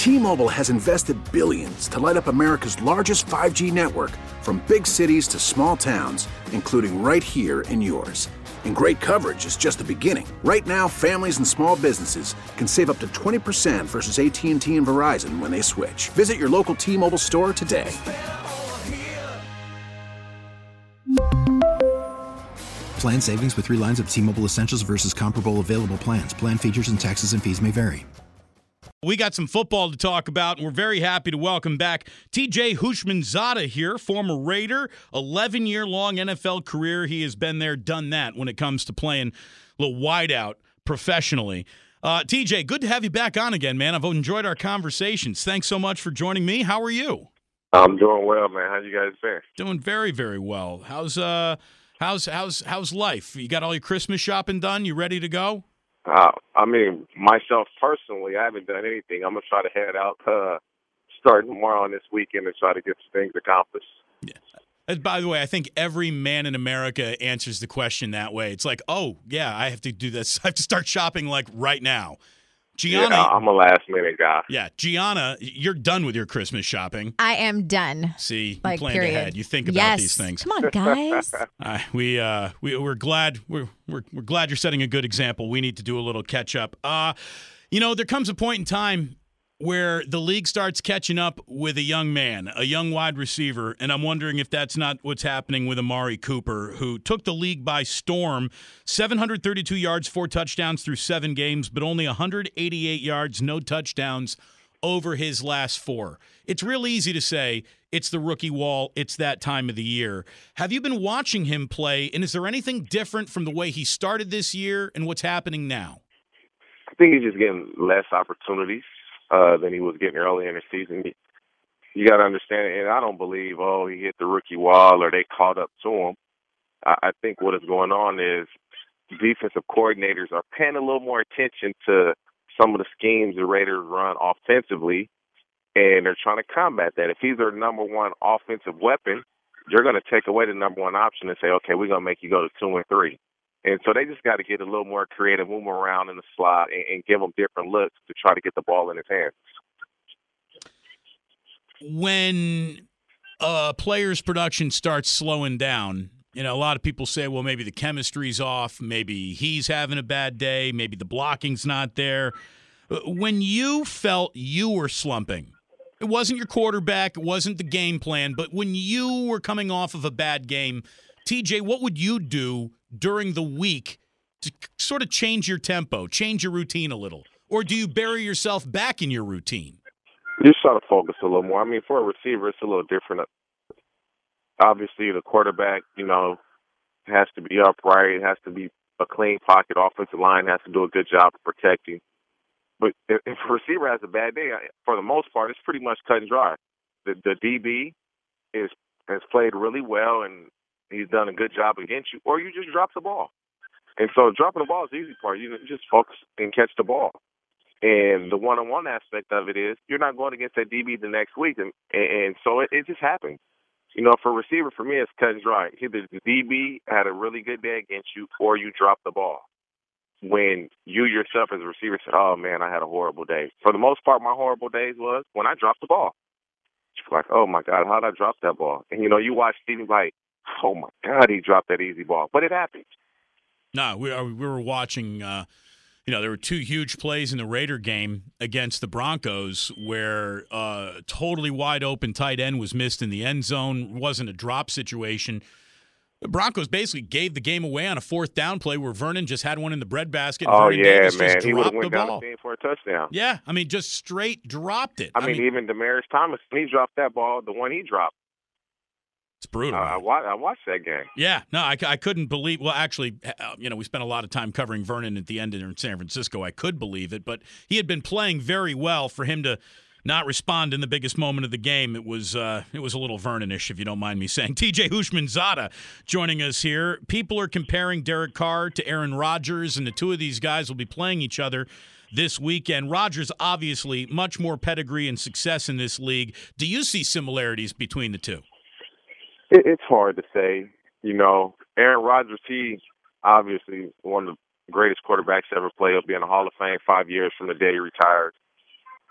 T-Mobile has invested billions to light up America's largest 5G network, from big cities to small towns, including right here in yours. And great coverage is just the beginning. Right now, families and small businesses can save up to 20% versus AT&T and Verizon when they switch. Visit your local T-Mobile store today. Plan savings with 3 lines of T-Mobile Essentials versus comparable available plans. Plan features and taxes and fees may vary. We got some football to talk about, and we're very happy to welcome back TJ Houshmandzadeh here, former Raider, 11-year-long NFL career. He has been there, done that when it comes to playing a little wideout professionally. TJ, good to have you back on again, man. I've enjoyed our conversations. Thanks so much for joining me. How are you? I'm doing well, man. How you guys been? Doing very, very well. How's life? You got all your Christmas shopping done? You ready to go? I mean, myself personally, I haven't done anything. I'm going to try to head out starting tomorrow on this weekend and try to get some things accomplished. Yeah. And by the way, I think every man in America answers the question that way. It's like, oh, yeah, I have to do this. I have to start shopping like right now. Gianna, yeah, I'm a last-minute guy. Yeah, Gianna, you're done with your Christmas shopping. I am done. See, you planned ahead. You think about these things. Come on, guys. We're glad glad you're setting a good example. We need to do a little catch up. There comes a point in time where the league starts catching up with a young man, a young wide receiver, and I'm wondering if that's not what's happening with Amari Cooper, who took the league by storm. 732 yards, 4 touchdowns through 7 games, but only 188 yards, no touchdowns over his last 4. It's real easy to say it's the rookie wall, it's that time of the year. Have you been watching him play, and is there anything different from the way he started this year and what's happening now? I think he's just getting less opportunities than he was getting early in the season. You got to understand, and I don't believe, he hit the rookie wall or they caught up to him. I think what is going on is defensive coordinators are paying a little more attention to some of the schemes the Raiders run offensively, and they're trying to combat that. If he's their number one offensive weapon, you're going to take away the number one option and say, okay, we're going to make you go to 2 and 3. And so they just got to get a little more creative, move him around in the slot, and give him different looks to try to get the ball in his hands. When a player's production starts slowing down, a lot of people say, well, maybe the chemistry's off, maybe he's having a bad day, maybe the blocking's not there. When you felt you were slumping, it wasn't your quarterback, it wasn't the game plan, but when you were coming off of a bad game, TJ, what would you do during the week to sort of change your tempo, change your routine a little? Or do you bury yourself back in your routine? Just try to focus a little more. I mean, for a receiver, it's a little different. Obviously, the quarterback, has to be upright. It has to be a clean pocket. Offensive line has to do a good job of protecting. But if a receiver has a bad day, for the most part, it's pretty much cut and dry. The DB has played really well, and he's done a good job against you, or you just drop the ball. And so dropping the ball is the easy part. You just focus and catch the ball. And the one-on-one aspect of it is you're not going against that DB the next week. And so it just happens. For a receiver, for me, it's cut and dry. Either the DB had a really good day against you or you drop the ball. When you yourself as a receiver said, oh, man, I had a horrible day. For the most part, my horrible days was when I dropped the ball. You're like, oh, my God, how did I drop that ball? And, you watch Stevie like, oh, my God, he dropped that easy ball. But it happens. No, we were watching, there were 2 huge plays in the Raider game against the Broncos where totally wide open tight end was missed in the end zone. It wasn't a drop situation. The Broncos basically gave the game away on a 4th down play where Vernon just had one in the breadbasket. Oh, Vernon yeah, Davis man. Just he would have dropped went down the field for a touchdown. Yeah, just straight dropped it. I mean, even Demaryius Thomas, when he dropped that ball, the one he dropped. It's brutal. I watched that game. Yeah, no, I couldn't believe. Well, actually, we spent a lot of time covering Vernon at the end in San Francisco. I could believe it, but he had been playing very well. For him to not respond in the biggest moment of the game, it was a little Vernon-ish, if you don't mind me saying. TJ Houshmandzadeh joining us here. People are comparing Derek Carr to Aaron Rodgers, and the 2 of these guys will be playing each other this weekend. Rodgers, obviously, much more pedigree and success in this league. Do you see similarities between the 2? It's hard to say. Aaron Rodgers, he obviously one of the greatest quarterbacks to ever play. He'll be in the Hall of Fame 5 years from the day he retired.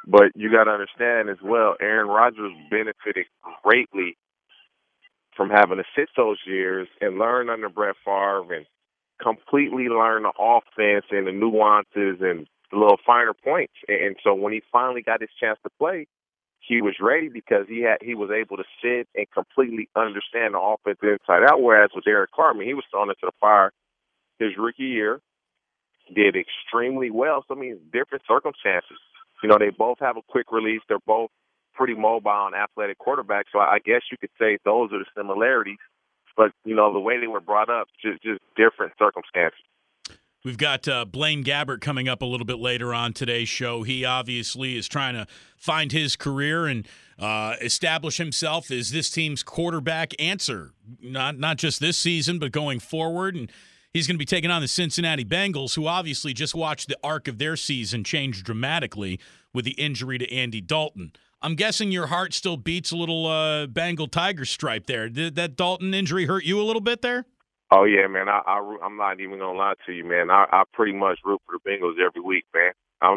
But you got to understand as well, Aaron Rodgers benefited greatly from having to sit those years and learn under Brett Favre and completely learn the offense and the nuances and the little finer points. And so when he finally got his chance to play, he was ready because he was able to sit and completely understand the offense inside out. Whereas with Derek Carr, I mean, he was thrown into the fire his rookie year, did extremely well. So, I mean, different circumstances. You know, they both have a quick release. They're both pretty mobile and athletic quarterbacks. So I guess you could say those are the similarities. But, you know, the way they were brought up, just different circumstances. We've got Blaine Gabbert coming up a little bit later on today's show. He obviously is trying to find his career and establish himself as this team's quarterback answer, not just this season, but going forward. And he's going to be taking on the Cincinnati Bengals, who obviously just watched the arc of their season change dramatically with the injury to Andy Dalton. I'm guessing your heart still beats a little Bengal tiger stripe there. Did that Dalton injury hurt you a little bit there? Oh, yeah, man. I'm not even going to lie to you, man. I pretty much root for the Bengals every week, man.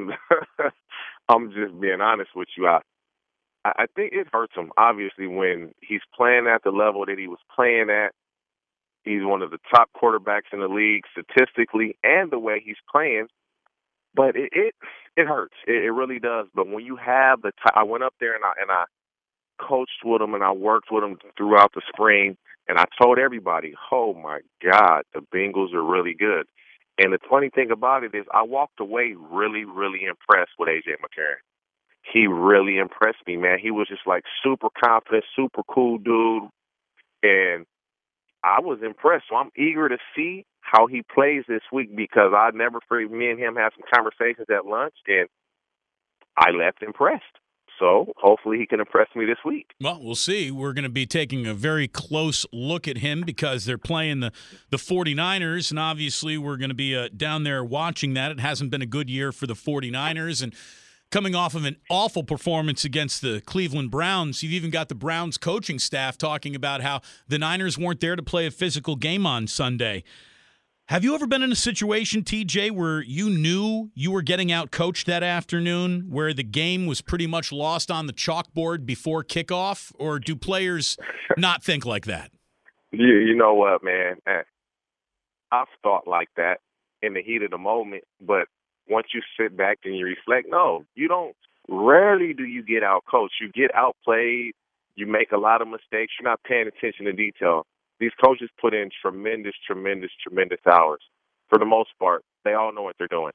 I'm just being honest with you. I think it hurts him, obviously, when he's playing at the level that he was playing at. He's one of the top quarterbacks in the league statistically and the way he's playing. But it hurts. It really does. But when you have I went up there and I coached with him and I worked with him throughout the spring, and I told everybody, oh, my God, the Bengals are really good. And the funny thing about it is I walked away really, really impressed with A.J. McCarron. He really impressed me, man. He was just like super confident, super cool dude. And I was impressed. So I'm eager to see how he plays this week because I never forget me and him had some conversations at lunch, and I left impressed. So hopefully he can impress me this week. Well, we'll see. We're going to be taking a very close look at him because they're playing the 49ers, and obviously we're going to be down there watching that. It hasn't been a good year for the 49ers, and coming off of an awful performance against the Cleveland Browns, you've even got the Browns coaching staff talking about how the Niners weren't there to play a physical game on Sunday. Have you ever been in a situation, TJ, where you knew you were getting out-coached that afternoon, where the game was pretty much lost on the chalkboard before kickoff, or do players not think like that? You know what, man? I've thought like that in the heat of the moment, but once you sit back and you reflect, no, you don't. Rarely do you get out-coached. You get outplayed. You make a lot of mistakes. You're not paying attention to detail. These coaches put in tremendous hours. For the most part, they all know what they're doing.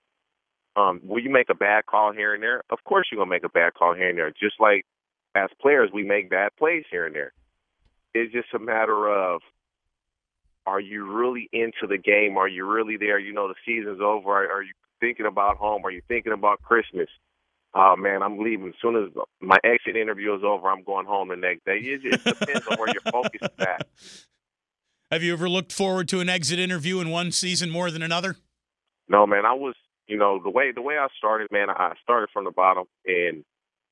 Will you make a bad call here and there? Of course you're going to make a bad call here and there. Just like as players, we make bad plays here and there. It's just a matter of, are you really into the game? Are you really there? You know, the season's over. Are you thinking about home? Are you thinking about Christmas? Oh, man, I'm leaving. As soon as my exit interview is over, I'm going home the next day. It just depends on where your focus is at. Have you ever looked forward to an exit interview in one season more than another? No, man. I was, you know, the way I started, man, I started from the bottom, and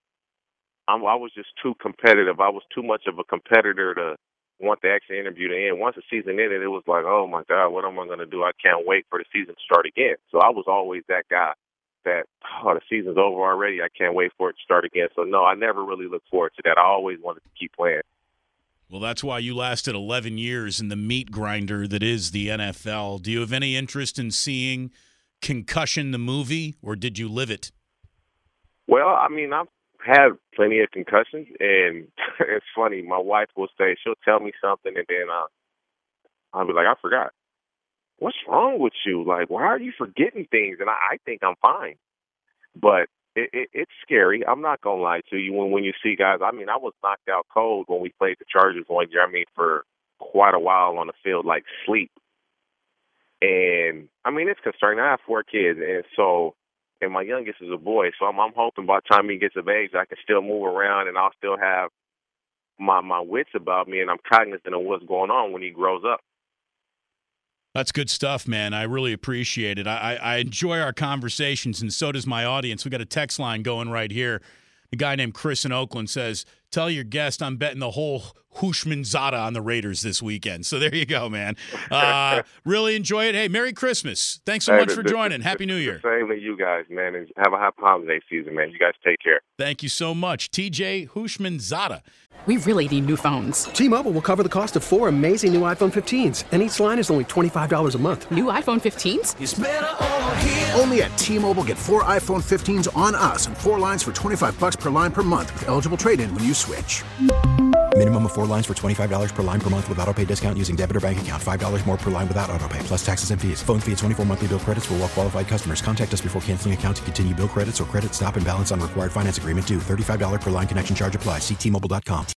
I was just too competitive. I was too much of a competitor to want the exit interview to end. Once the season ended, it was like, oh, my God, what am I going to do? I can't wait for the season to start again. So I was always that guy. That, the season's over already. I can't wait for it to start again. So, no, I never really looked forward to that. I always wanted to keep playing. Well, that's why you lasted 11 years in the meat grinder that is the NFL. Do you have any interest in seeing Concussion, the movie, or did you live it? Well, I mean, I've had plenty of concussions, and it's funny. My wife will say, she'll tell me something, and then I'll be like, I forgot. What's wrong with you? Like, why are you forgetting things? And I think I'm fine. But it's scary. I'm not going to lie to you. When you see guys, I mean, I was knocked out cold when we played the Chargers one year. I mean, for quite a while on the field, like sleep. And, I mean, it's concerning. I have 4 kids, and my youngest is a boy. So I'm hoping by the time he gets of age, I can still move around and I'll still have my wits about me, and I'm cognizant of what's going on when he grows up. That's good stuff, man. I really appreciate it. I enjoy our conversations, and so does my audience. We got a text line going right here. A guy named Chris in Oakland says, tell your guest I'm betting the whole Houshmandzadeh on the Raiders this weekend. So there you go, man. Really enjoy it. Hey, Merry Christmas. Thanks so much for joining. Happy New Year. Same to you guys, man, and have a happy holiday season, man. You guys take care. Thank you so much. TJ Houshmandzadeh. We really need new phones. T-Mobile will cover the cost of 4 amazing new iPhone 15s, and each line is only $25 a month. New iPhone 15s? It's better over here. Only at T-Mobile, get 4 iPhone 15s on us and 4 lines for $25 per line per month with eligible trade-in when you switch. Minimum of 4 lines for $25 per line per month with autopay discount using debit or bank account. $5 more per line without autopay, plus taxes and fees. Phone fee at 24 monthly bill credits for well-qualified customers. Contact us before canceling account to continue bill credits or credit stop and balance on required finance agreement due. $35 per line connection charge applies. See T-Mobile.com.